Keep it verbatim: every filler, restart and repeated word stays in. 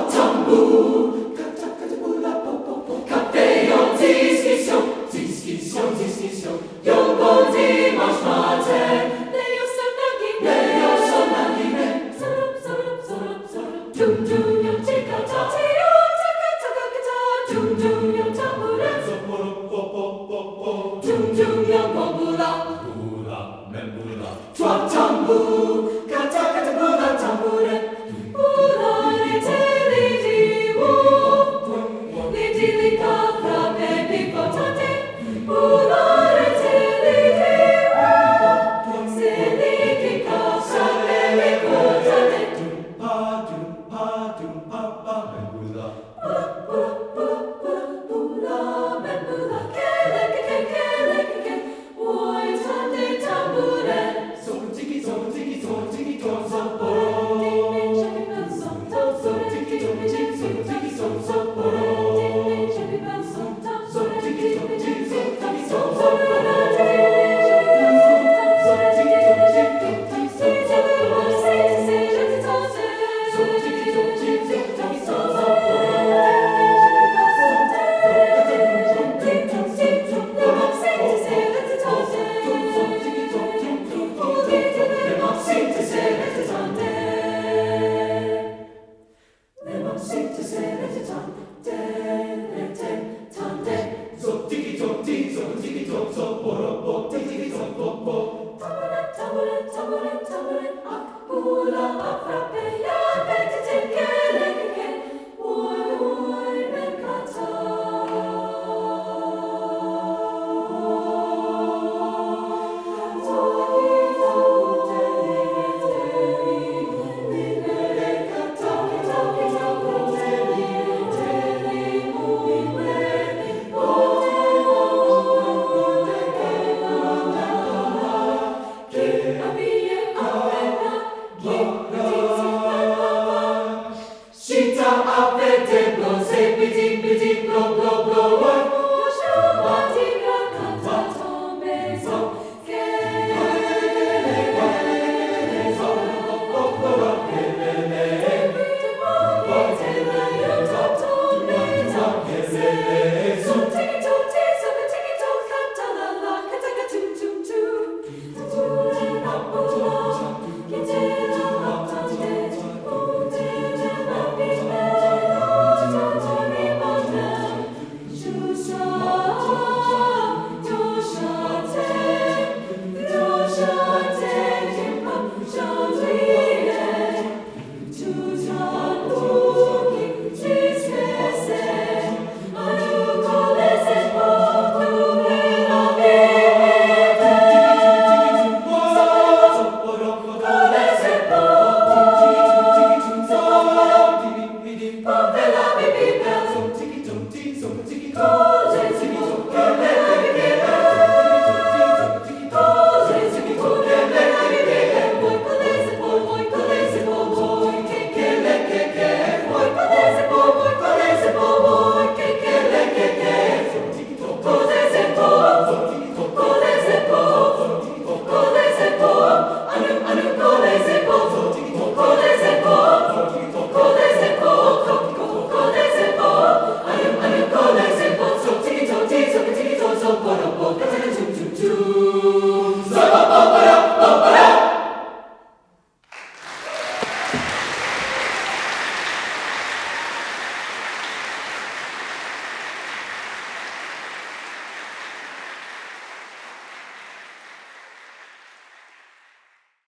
tambour, café en discussion, discussion, discussion, yo bon dimanche matin, Leo Sonagine, Leo Sonagine, Zorup, zorup, zorup, zorup, dum dum yo tika ta, yo taka taka ta, dum dum yo tambourin, dum dum yo bambula, bula, membula, toi tambour, kata kata bula tambourin, bula litili di wo, litili ka frappe picotante, bula litili di wo, siliki ka frappe picotante, dum pa dum pa dum pa pa, membula.